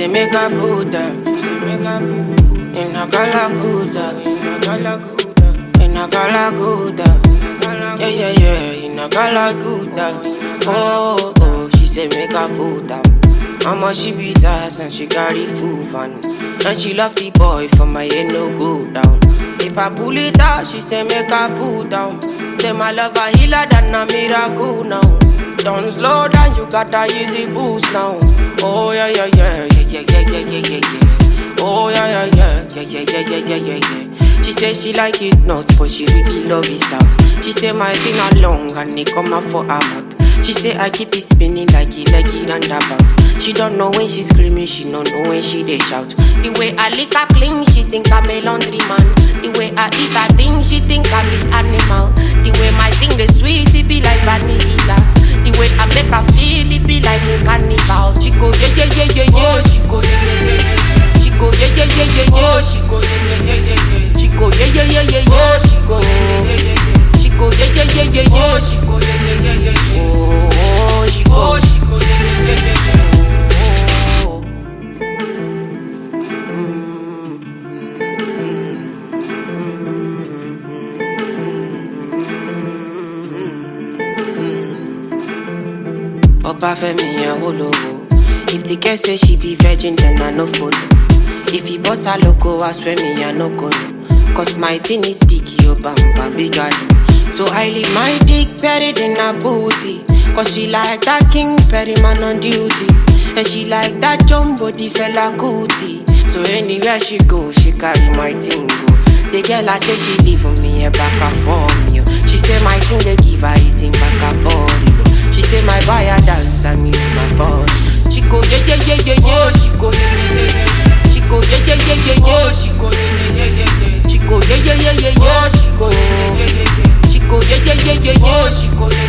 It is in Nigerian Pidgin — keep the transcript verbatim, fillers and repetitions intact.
make her put down. She say make her put in a Galaguda, in a Galaguda, in a Galaguda. Yeah, yeah, yeah, in a Galaguda. Oh, oh, she say make her put down. Mama she be sass and she carry full van. And she love the boy for my head no go down. If I pull it out, she say make her put down. Say my love a healer than a miracle now. Don't slow down, you got a easy boost now. Oh yeah yeah yeah yeah yeah yeah yeah yeah yeah. Oh yeah yeah yeah yeah yeah yeah yeah yeah yeah yeah. She say she like it nuts, but she really love it out. She say my finger long and it come out for her mouth. She say I keep it spinning like it, like it and about. She don't know when she screaming, she don't know when she they shout. The way I lick her clean, she think I'm a laundry man. The way I eat her thing, she think I'm an animal. The way my thing the sweet, it be like vanilla. The way I make her feel, it be like a carnival. She go yeah yeah yeah yeah yeah. Oh, she go yeah yeah yeah yeah. She go yeah yeah yeah yeah yeah. Oh, she go yeah yeah yeah yeah yeah. She go yeah yeah yeah yeah yeah. Oh, she go yeah yeah yeah yeah yeah. She go yeah yeah yeah yeah yeah. Oh, she go yeah yeah yeah yeah yeah. Oh, she go, oh, she go yeah yeah yeah yeah yeah. Oba Femi Awolowo. If the girl say she be virgin, then I no follow. If he boss her loco, I swear me I no go no. Cause my thing is big, yo bam bam big galo. So I leave my dick buried in her booty. Cause she like that King Perry man on duty. And she like that jumbo the fella cootie. So anywhere she go, she carry my thing go. The girl I say she leave for me a back and for me. She say my thing they give her is in back and for me. She say my buyer dance and me my phone. She go yeah yeah yeah yeah yeah. Oh, she go yeah yeah yeah yeah. She go yeah yeah yeah yeah yeah. Oh, she go yeah yeah yeah yeah yeah. She go yeah yeah yeah yeah yeah. She go yeah yeah yeah yeah. She go yeah yeah yeah yeah yeah. She go yeah